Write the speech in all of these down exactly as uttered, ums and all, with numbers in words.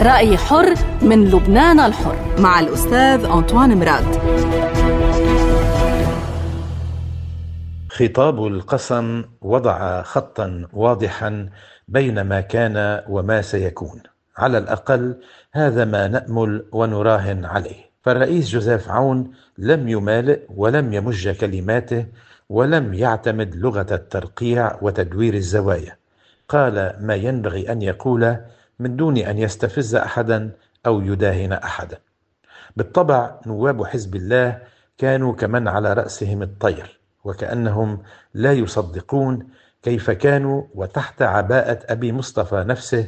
رأي حر من لبنان الحر مع الأستاذ أنطوان مراد. خطاب القسم وضع خطا واضحا بين ما كان وما سيكون، على الأقل هذا ما نأمل ونراهن عليه. فالرئيس جوزيف عون لم يمالئ ولم يمج كلماته ولم يعتمد لغة الترقيع وتدوير الزوايا، قال ما ينبغي أن يقوله من دون أن يستفز أحدا أو يداهن أحدا. بالطبع نواب حزب الله كانوا كمن على رأسهم الطير، وكأنهم لا يصدقون كيف كانوا وتحت عباءة أبي مصطفى نفسه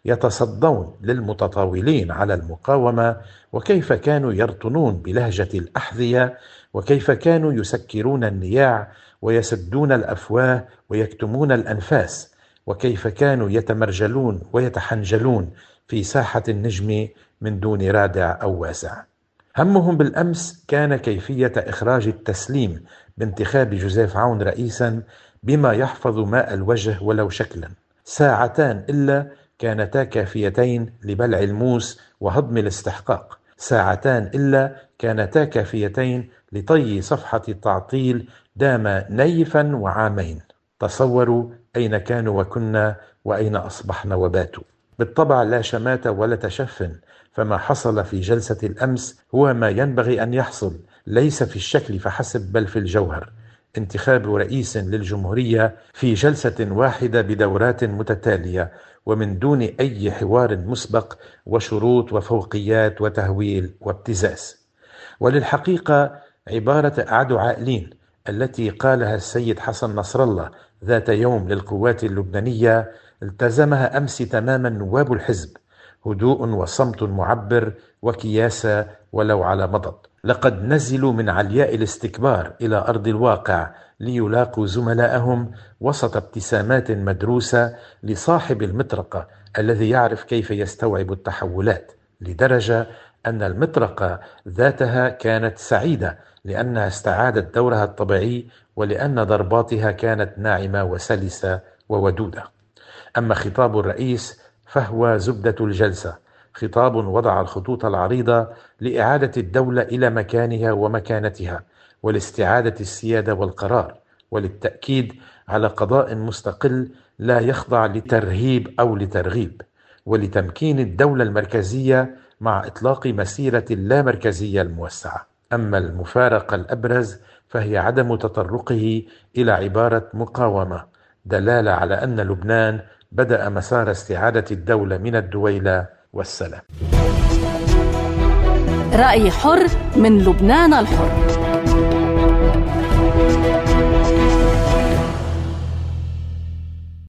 يتصدون للمتطاولين على المقاومة، وكيف كانوا يرطنون بلهجة الأحذية، وكيف كانوا يسكرون النياع ويسدون الأفواه ويكتمون الأنفاس، وكيف كانوا يتمرجلون ويتحنجلون في ساحة النجم من دون رادع أو واسع. همهم بالأمس كان كيفية إخراج التسليم بانتخاب جوزيف عون رئيسا بما يحفظ ماء الوجه ولو شكلا. ساعتان إلا كانتا كافيتين لبلع الموس وهضم الاستحقاق، ساعتان إلا كانتا كافيتين لطي صفحة التعطيل دام نيفا وعامين. تصوروا أين كانوا وكنا وأين أصبحنا وباتوا. بالطبع لا شماتة ولا تشفن، فما حصل في جلسة الأمس هو ما ينبغي أن يحصل، ليس في الشكل فحسب بل في الجوهر. انتخاب رئيس للجمهورية في جلسة واحدة بدورات متتالية ومن دون أي حوار مسبق وشروط وفوقيات وتهويل وابتزاز. وللحقيقة عبارة أعد عائلين التي قالها السيد حسن نصر الله ذات يوم للقوات اللبنانية التزمها أمس تماما نواب الحزب، هدوء وصمت معبر وكياسة ولو على مضض. لقد نزلوا من علياء الاستكبار إلى أرض الواقع ليلاقوا زملائهم وسط ابتسامات مدروسة لصاحب المطرقة الذي يعرف كيف يستوعب التحولات، لدرجة أن المطرقة ذاتها كانت سعيدة لأنها استعادت دورها الطبيعي ولأن ضرباتها كانت ناعمة وسلسة وودودة. أما خطاب الرئيس فهو زبدة الجلسة، خطاب وضع الخطوط العريضة لإعادة الدولة إلى مكانها ومكانتها ولاستعادة السيادة والقرار، وللتأكيد على قضاء مستقل لا يخضع لترهيب أو لترغيب، ولتمكين الدولة المركزية مع إطلاق مسيرة اللامركزية الموسعة. أما المفارقة الأبرز فهي عدم تطرقه إلى عبارة مقاومة، دلالة على أن لبنان بدأ مسار استعادة الدولة من الدويلة والسلام. رأي حر من لبنان الحر.